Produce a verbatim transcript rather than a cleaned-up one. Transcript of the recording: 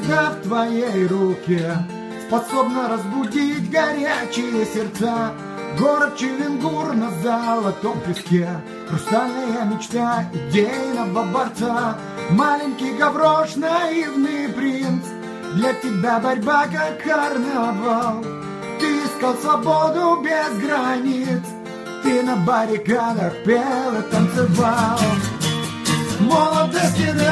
звезда в твоей руке способна разбудить горячие сердца. Город Челленгур на золотом песке, хрустальная мечта идейного борца. Маленький Гаврош, наивный принц, для тебя борьба как карнавал. Ты искал свободу без границ, ты на баррикадах пел и танцевал. Молодость и